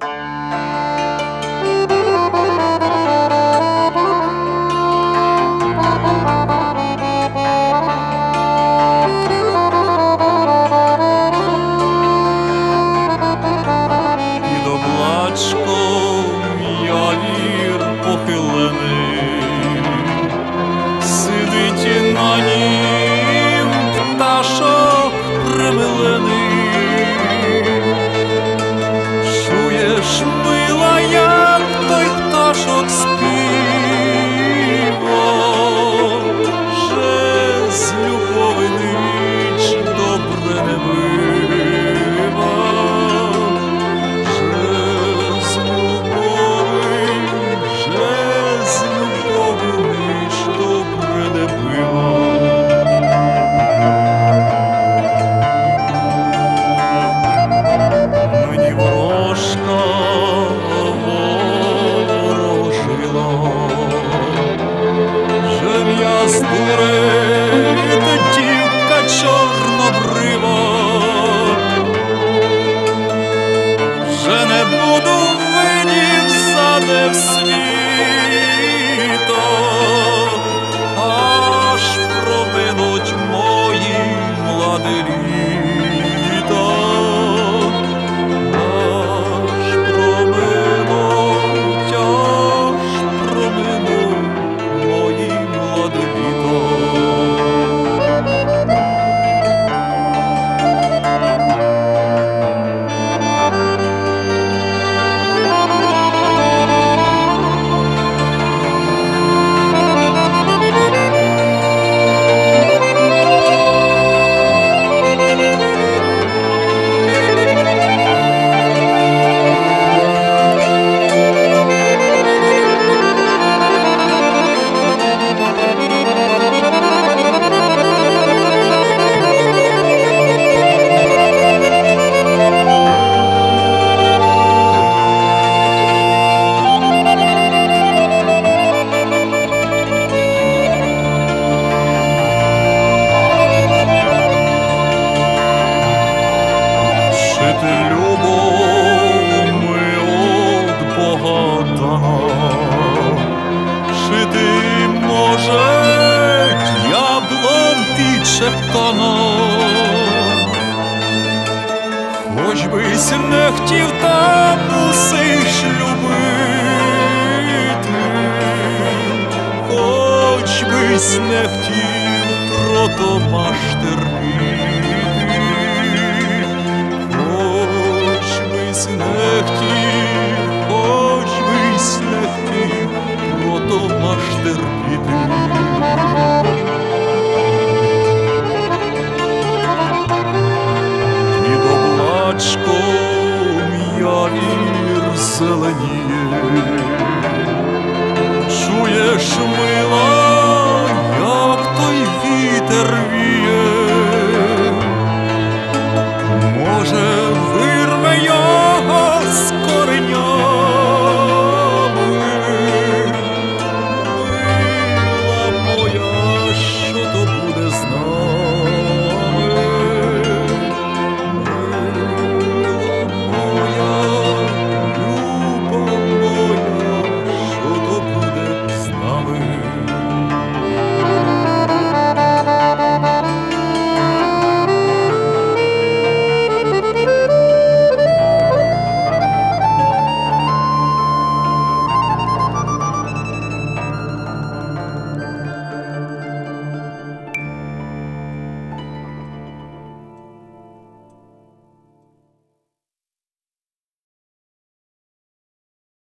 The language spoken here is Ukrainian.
Сидить на нім пташок примилений. Чуєш, мила, як той пташок співа, же з любови ніч добре не бива, же з любови ніч добре не бива. Мені ворожка ворожила, жем я здурить, дівка чорнобрива, вже не буду видів заде в світо, аж проминуть мої млади літа, аж проминуть мої млади літа. Любовми от Бога дана, жити може яблом підшептана. Хоч бись не хотів, та мусиш любити, хоч бись не хотів, прото маш терпіти. Хоч бись не хотів, прото маш терпіти. Під облачком явір зеленіє, чуєш, мила, як той вітер віє, може